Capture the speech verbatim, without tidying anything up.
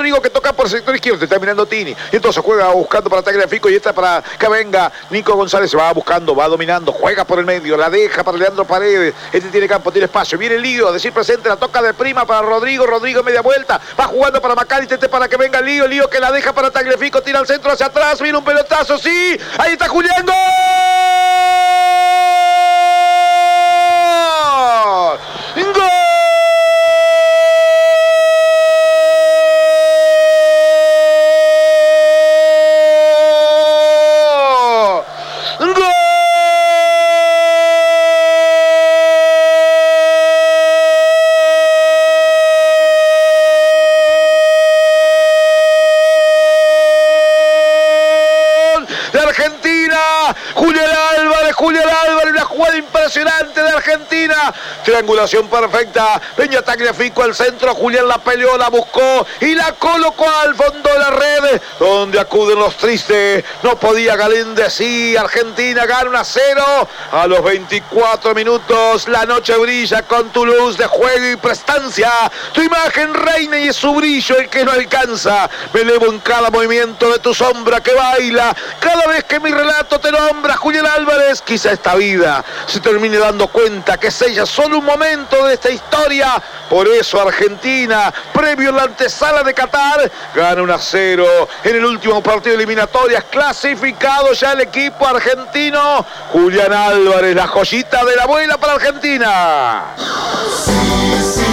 Rodrigo que toca por el sector izquierdo, te está mirando Tini. Y entonces juega buscando para Tagliafico y esta para que venga Nico González, se va buscando, va dominando, juega por el medio, la deja para Leandro Paredes. Este tiene campo, tiene espacio, viene el Lío, a decir presente, la toca de prima para Rodrigo, Rodrigo media vuelta, va jugando para Macalister, este para que venga el Lío, Lío que la deja para Tagliafico, tira al centro hacia atrás, viene un pelotazo, sí, ahí está Julián, ¡gol! ¡Gol! Julián Álvarez, Julián Álvarez, una jugada impresionante de Argentina, triangulación perfecta, venía Tagliafico al centro, Julián la peleó, la buscó y la colocó al fondo de la red, donde acuden los tristes, no podía Galíndez, sí, Argentina gana uno a cero, a los veinticuatro minutos, la noche brilla con tu luz de juego y prestancia, tu imagen reina y es su brillo el que no alcanza, me elevo en cada movimiento de tu sombra que baila, cada vez que mi relato te nombra, Julián Álvarez, quizá esta vida se termine dando cuenta que es ella solo un momento de esta historia. Por eso Argentina, previo en la antesala de Qatar, gana uno a cero en el último partido de eliminatorias, clasificado ya el equipo argentino. Julián Álvarez, la joyita de la abuela para Argentina. Sí, sí.